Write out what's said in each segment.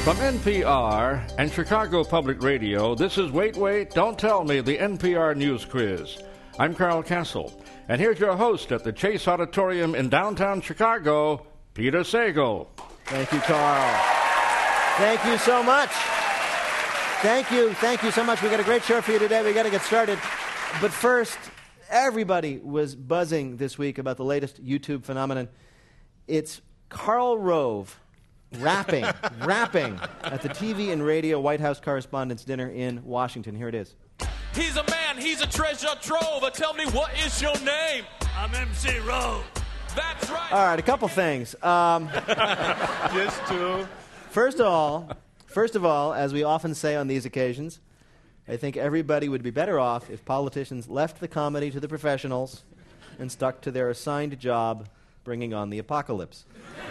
From NPR and Chicago Public Radio, this is Wait, Wait, Don't Tell Me, the NPR News Quiz. I'm Carl Castle, and here's your host at the Chase Auditorium in downtown Chicago, Peter Sagal. Thank you, Carl. Thank you so much. Thank you so much. We got a great show for you today. We got to get started. But first, everybody was buzzing this week about the latest YouTube phenomenon. It's Karl Rove rapping at the TV and radio White House Correspondents' Dinner in Washington. Here it is. He's a man, he's a treasure trove. Tell me, what is your name? I'm MC Rove. That's right. All right, a couple things. Just two. First of all, as we often say on these occasions, I think everybody would be better off if politicians left the comedy to the professionals and stuck to their assigned job, bringing on the apocalypse.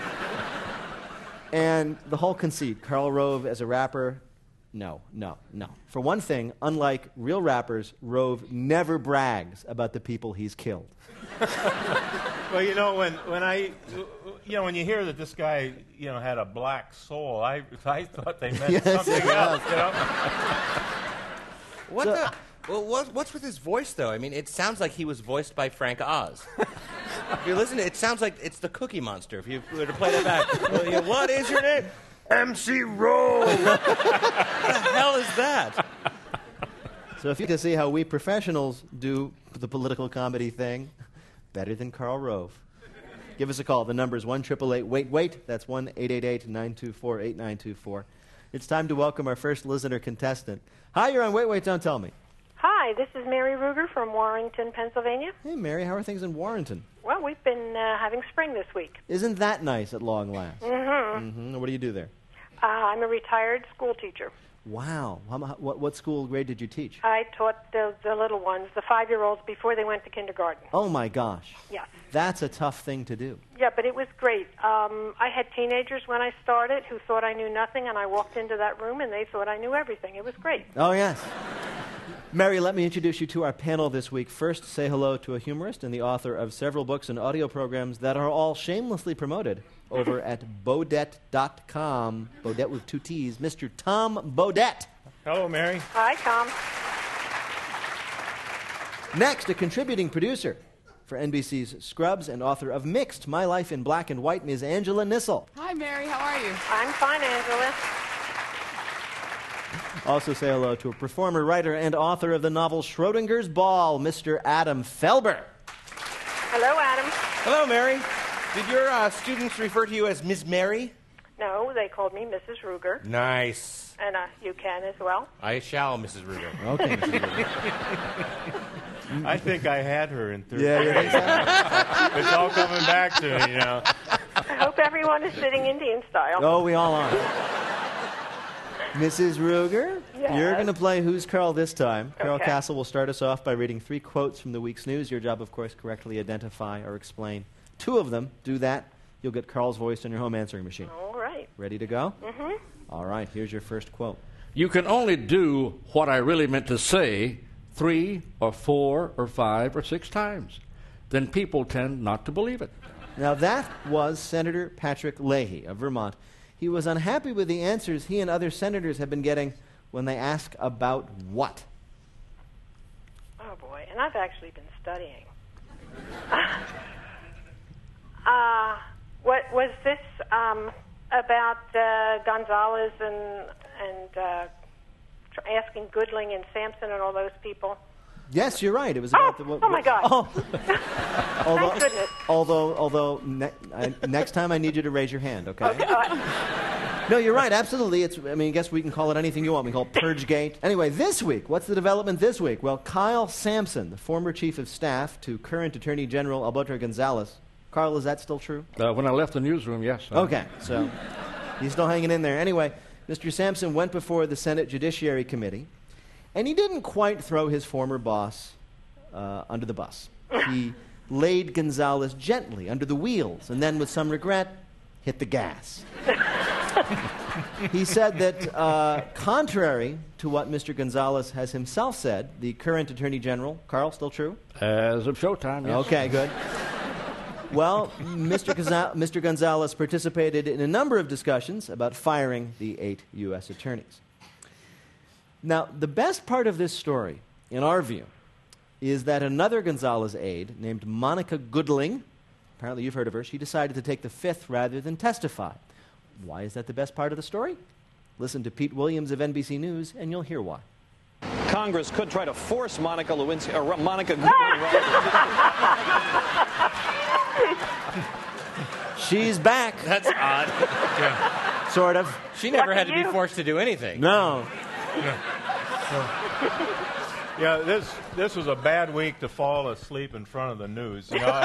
And the whole conceit, Karl Rove as a rapper, no. For one thing, unlike real rappers, Rove never brags about the people he's killed. Well, when you hear that this guy, had a black soul, I thought they meant something else. What's with his voice, though? I mean, it sounds like he was voiced by Frank Oz. If you listen to it, it sounds like it's the Cookie Monster. If you were to play that back, what is your name? MC Rove. What the hell is that? So if you can see how we professionals do the political comedy thing, better than Karl Rove. Give us a call. The number is 1-888-WAIT-WAIT. That's 1-888-924-8924. It's time to welcome our first listener contestant. Hi, you're on Wait, Wait, Don't Tell Me. Hi, this is Mary Ruger from Warrenton, Pennsylvania. Hey, Mary, how are things in Warrenton? Well, we've been having spring this week. Isn't that nice at long last? Mm-hmm. What do you do there? I'm a retired school teacher. Wow. What school grade did you teach? I taught the little ones, the 5-year-olds, before they went to kindergarten. Oh, my gosh. Yes. That's a tough thing to do. Yeah, but it was great. I had teenagers when I started who thought I knew nothing, and I walked into that room, and they thought I knew everything. It was great. Oh, yes. Mary, let me introduce you to our panel this week. First, say hello to a humorist and the author of several books and audio programs that are all shamelessly promoted over at Bodett.com. Bodett with 2 T's. Mr. Tom Bodett. Hello, Mary. Hi, Tom. Next, a contributing producer for NBC's Scrubs and author of Mixed, My Life in Black and White, Ms. Angela Nissel. Hi, Mary. How are you? I'm fine, Angela. Also say hello to a performer, writer, and author of the novel Schrodinger's Ball, Mr. Adam Felber. Hello, Adam. Hello, Mary. Did your students refer to you as Ms. Mary? No, they called me Mrs. Ruger, Nice. and you can as well. I shall, Mrs. Ruger. Okay, Mr. Ruger. I think I had her in third Yeah, you grade. think so? It's all coming back to me, I hope everyone is sitting Indian style. Oh, we all are. Mrs. Ruger, Yes. you're going to play Who's Carl this time. Carol Okay. Castle will start us off by reading 3 quotes from the week's news. Your job, of course, correctly identify or explain 2 of them. Do that. You'll get Carl's voice on your home answering machine. All right. Ready to go? Mm-hmm. All right, here's your first quote. You can only do what I really meant to say 3 or 4 or 5 or 6 times. Then people tend not to believe it. Now, that was Senator Patrick Leahy of Vermont. He was unhappy with the answers he and other senators have been getting when they ask about what? Oh, boy. And I've actually been studying. What was this about Gonzalez and asking Goodling and Sampson and all those people? Yes, you're right. It was about Oh my God. Oh. Thank goodness. Although next time I need you to raise your hand, okay? No, you're right. Absolutely. I guess we can call it anything you want. We can call it Purgegate. Anyway, this week, what's the development this week? Well, Kyle Sampson, the former chief of staff to current Attorney General Alberto Gonzales. Carl, is that still true? When I left the newsroom, yes. Okay, so he's still hanging in there. Anyway, Mr. Sampson went before the Senate Judiciary Committee, and he didn't quite throw his former boss under the bus. He laid Gonzales gently under the wheels, and then with some regret, hit the gas. He said that, contrary to what Mr. Gonzales has himself said, the current Attorney General, Carl, still true? As of showtime, yes. Okay, good. Well, Mr. Gonzalez participated in a number of discussions about firing the 8 U.S. attorneys. Now, the best part of this story, in our view, is that another Gonzalez aide named Monica Goodling, apparently you've heard of her, she decided to take the fifth rather than testify. Why is that the best part of the story? Listen to Pete Williams of NBC News, and you'll hear why. Congress could try to force Monica Lewinsky, or Monica She's back. That's odd. Sort of. She never had to be you. forced to do anything. No. Yeah, this was a bad week to fall asleep in front of the news. You know,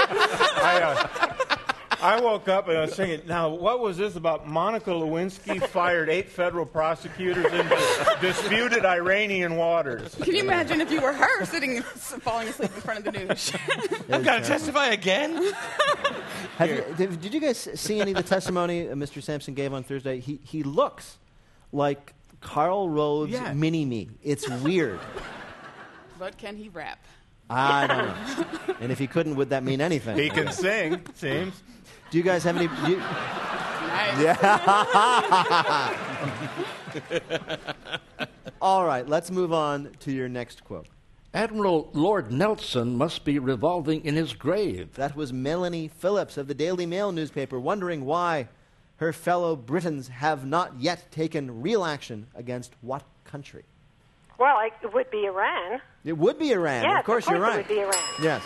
I woke up and I was thinking, now, what was this about Monica Lewinsky fired 8 federal prosecutors in disputed Iranian waters? Can you imagine if you were her falling asleep in front of the news? I've got to testify again? Did you guys see any of the testimony Mr. Sampson gave on Thursday? He looks like Carl Rove's mini-me. It's weird. But can he rap? I don't know. And if he couldn't, would that mean anything? He can sing, it seems. Do you guys have any... Nice. Yeah. All right, let's move on to your next quote. Admiral Lord Nelson must be revolving in his grave. That was Melanie Phillips of the Daily Mail newspaper wondering why her fellow Britons have not yet taken real action against what country? Well, it would be Iran. It would be Iran. Yes, of course you're right. It would be Iran. Yes.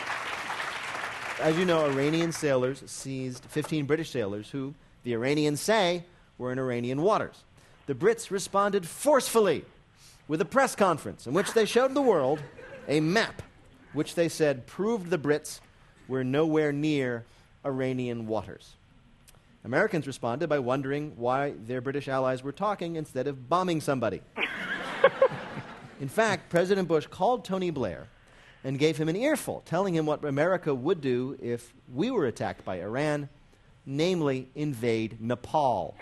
As you know, Iranian sailors seized 15 British sailors who, the Iranians say, were in Iranian waters. The Brits responded forcefully with a press conference in which they showed the world a map which they said proved the Brits were nowhere near Iranian waters. Americans responded by wondering why their British allies were talking instead of bombing somebody. In fact, President Bush called Tony Blair and gave him an earful, telling him what America would do if we were attacked by Iran, namely invade Nepal.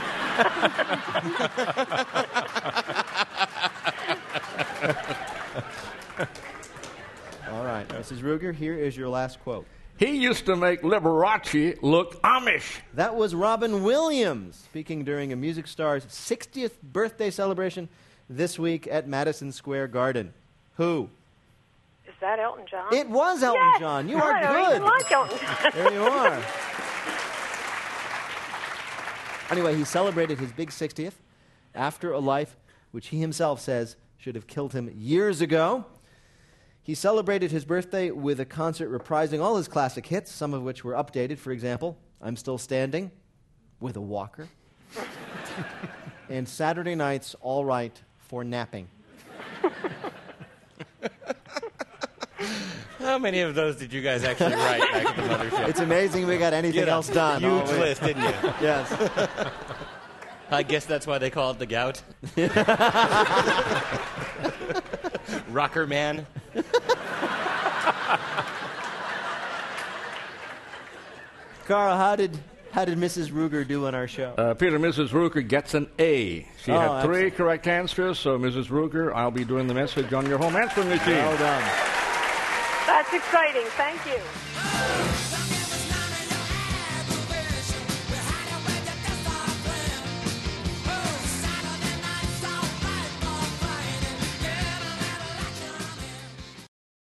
All right, Mrs. Ruger, here is your last quote. He used to make Liberace look Amish. That was Robin Williams speaking during a music star's 60th birthday celebration this week at Madison Square Garden. Who? Is that Elton John? It was Elton Yes. John. You are I don't good. even like Elton John. There you are. Anyway, he celebrated his big 60th after a life which he himself says should have killed him years ago. He celebrated his birthday with a concert reprising all his classic hits, some of which were updated. For example, I'm Still Standing, with a walker, and Saturday Night's All Right for Napping. How many of those did you guys actually write back at the mothership? It's amazing we got anything else done. Huge list, didn't you? Yes. I guess that's why they call it the gout. Rocker man. Carl, how did Mrs. Ruger do on our show? Peter, Mrs. Ruger gets an A. She had 3 excellent. correct answers, so Mrs. Ruger, I'll be doing the message on your home answering machine. Well done. That's exciting. Thank you.